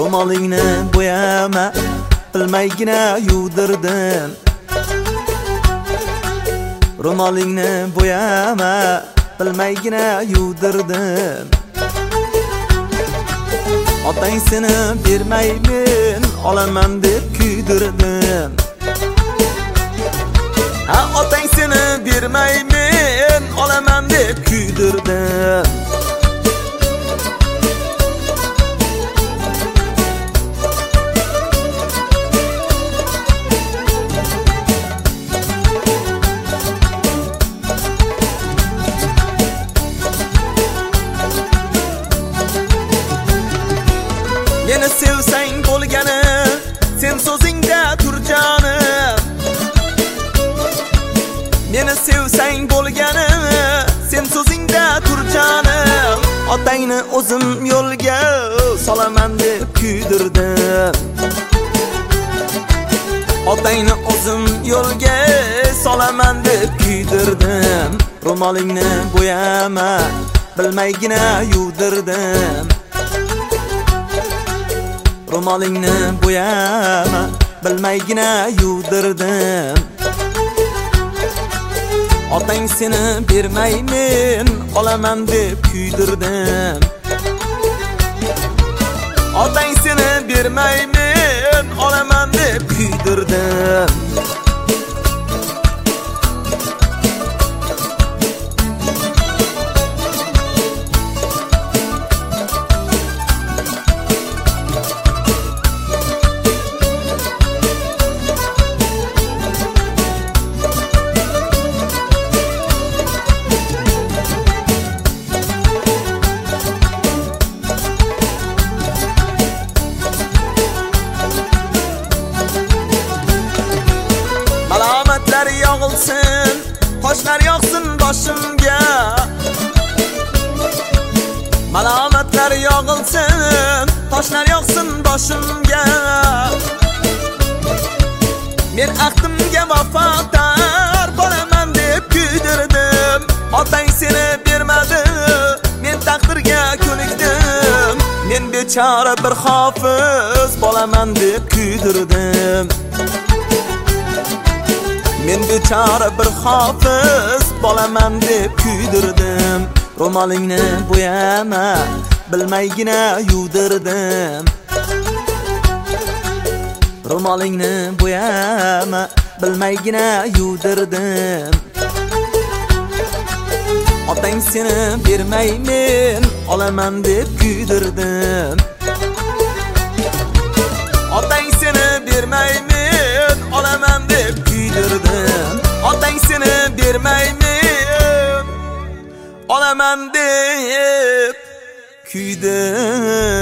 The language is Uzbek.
Ro'molingni bo'yama, bilmaygina yuvdirdim. Ro'molingni bo'yama, bilmaygina yuvdirdim. Otang seni bermaymen, olaman deb kuydirdim. Ha, otang seni bermaymen, olaman deb kuydirdim. Meni sevsang bo'lgani, sen so'zingda tur jonim. Meni sevsang bo'lgani, sen so'zingda tur jonim. Otangni o'zim yo'lga solaman deb kuydirdim. Otangni o'zim yo'lga solaman deb kuydirdim. Ro'molingni bo'yama, bilmaygina yuvdirdim. Ro'molingni bo'yama, bilmaygina yuvdirdim. Otang seni bermaymen, olaman deb kuydirdim. Otang seni bermaymen, olaman deb kuydirdim. Malomatlar yog'ilsin, toshlar yog'sin boshimga. Malomatlar yog'ilsin, toshlar yog'sin boshimga. Men aqdimga vafodor bo'laman deb kuydirdim. Otang seni bermadi, men taqdirga ko'nikdim. Men bechora bir hofiz bo'laman deb kuydirdim. Men bechora bir hofiz bo'laman deb kuydirdim. Ro'molingni bo'yama, bilmaygina yuvdirdim. Ro'molingni bo'yama, bilmaygina yuvdirdim. Otang seni bermaymen, olaman deb kuydirdim. Otang seni bermaymen, olaman deb kuydirdim. Otang seni bermaymen, olaman deb kuydirdim.